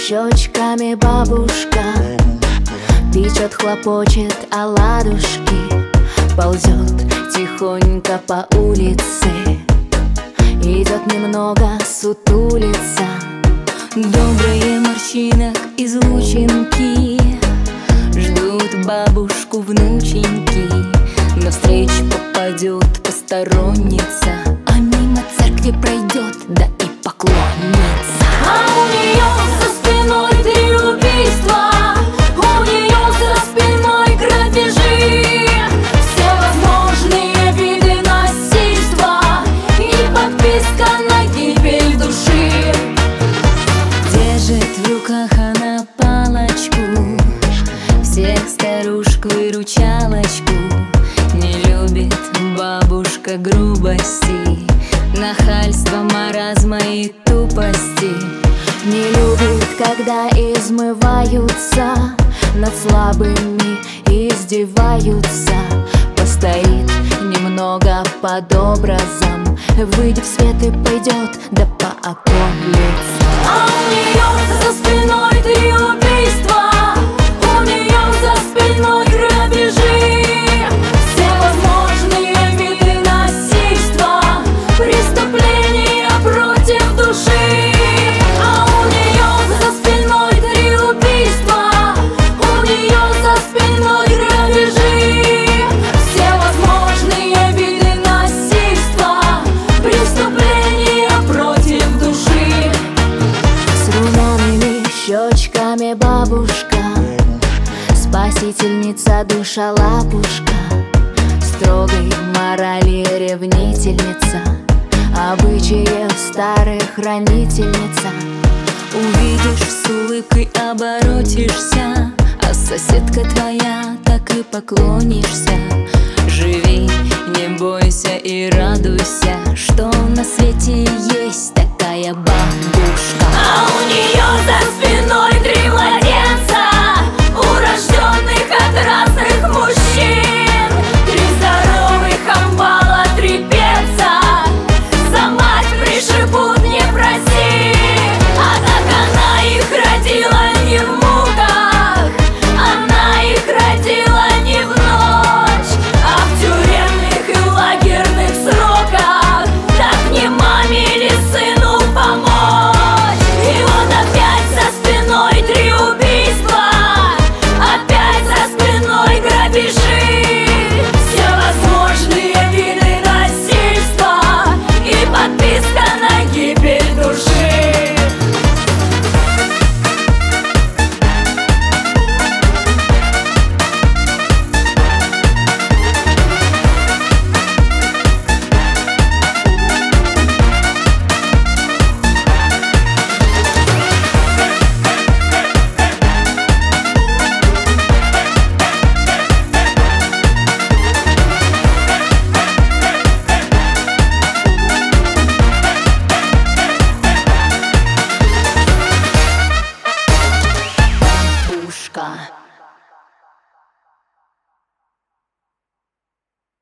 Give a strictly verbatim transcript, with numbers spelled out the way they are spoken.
щечками бабушка печет, хлопочет оладушки, ползет тихонько по улице, идет немного сутулица. Добрые морщинок излучинки ждут бабушку внученьки. Навстречу попадет посторонница, а мимо церкви пройдет, да и поклонница. А у нее за спиной три убийства, у нее за спиной грабежи, все возможные виды насильства и подписка на гибель души. Держит в руках она палочку, всех старушку-выручалочку. Не любит бабушка грубости, нахальства, маразма и тупости. Не любит, когда измываются, над слабыми издеваются. Постоит немного под образом, выйдет в свет и пойдет, да по околице. А у нее за спиной три убийства, у нее за спиной грабежи, все возможные виды насильства, преступления против души. А у нее за спиной три убийства, у нее за спиной грабежи, все возможные виды насильства, преступления против души. С румяными щечками бабушка, спасительница, душа-лапушка, строгой морали ревнительница, обычаев старых хранительница. Увидишь, с улыбкой оборотишься, а соседка твоя так и поклонишься. Живи, не бойся и радуйся.